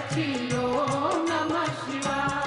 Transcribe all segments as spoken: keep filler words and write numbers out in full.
छी ओम नमः शिवाय।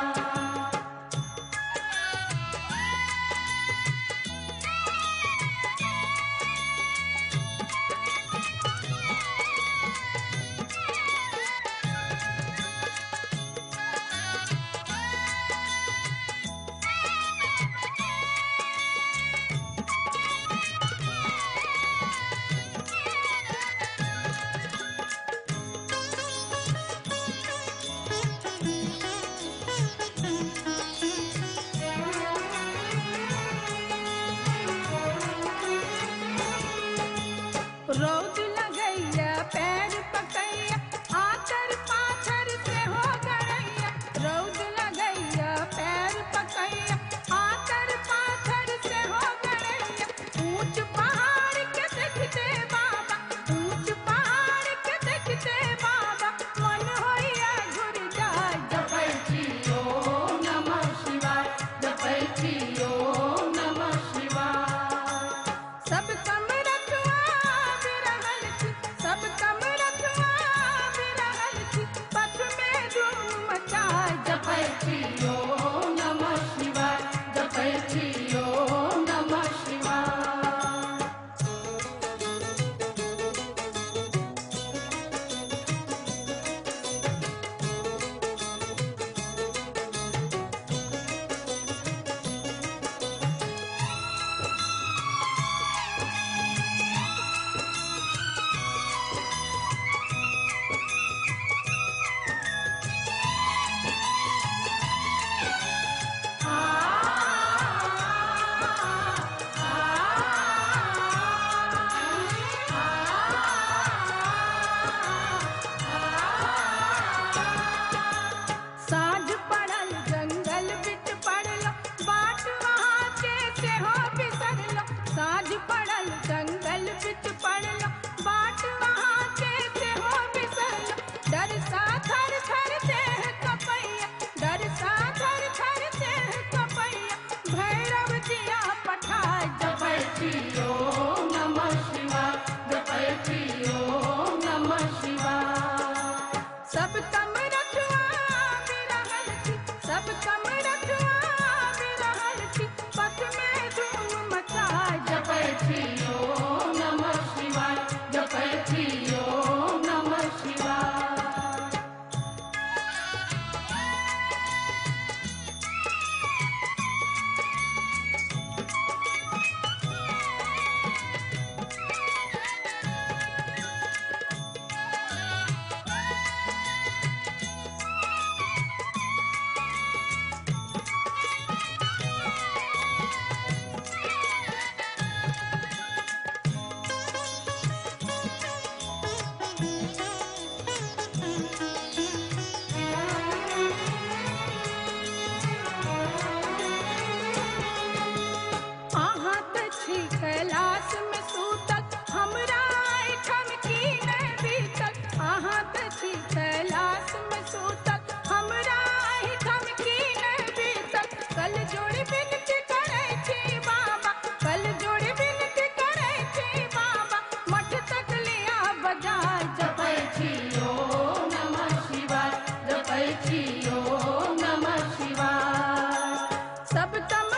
रोज लगैया पैर पकैया आकर पाथर से हो गड़ैया। रोज लगैया पैर पकैया आकर पाथर से हो गड़ैया। ऊंच पहाड़ के देखते बाबा, ऊंच पहाड़ के देखते बाबा, मन होइया घुर जाए। जपै छी ओम नमः शिवाय, जपै छी ओम नमः शिवाय। सब कम रखवा बिरहल छी, सब कम रखवा बिरहल छी, पथ में धूम मचाए। जपै छी ओम नमः शिवाय, जपै छी ओम नमः शिवाय। साँझ पड़ल जंगल बिच पड़लो, बाट वहाँ के से हो बिसरलो। साँझ पड़ल जंगल बिच पड़लो, बाट वहाँ के से हो बिसरलो। डर सा थर थर देह कपैया, डर सा थर थर देह कपैया, भैरव जिया पठाए। जपै छी ओम नमः शिवाय, जपै छी ओम नमः शिवाय। सब कम रखवा बिरहल छी, सब कम रखवा बिरहल छी, पथ में धूम मचाए। जपै छी ओम नमः शिवाय, जपै छी ओम नमः शिवाय। अहाँ त छी कैलाश में सूतल, हमरा एहिठाम की नहि बीतल। अहाँ त छी कैलाश में सूतल, हमरा एहिठाम की नहि बीतल। कल जोड़ी विनती करै छी बाबा, कल जोड़ी विनती करै छी बाबा, मठ तक लिया बजाए। जपै छी ओम नमः शिवाय, जपै छी ओम नमः शिवाय। सब कम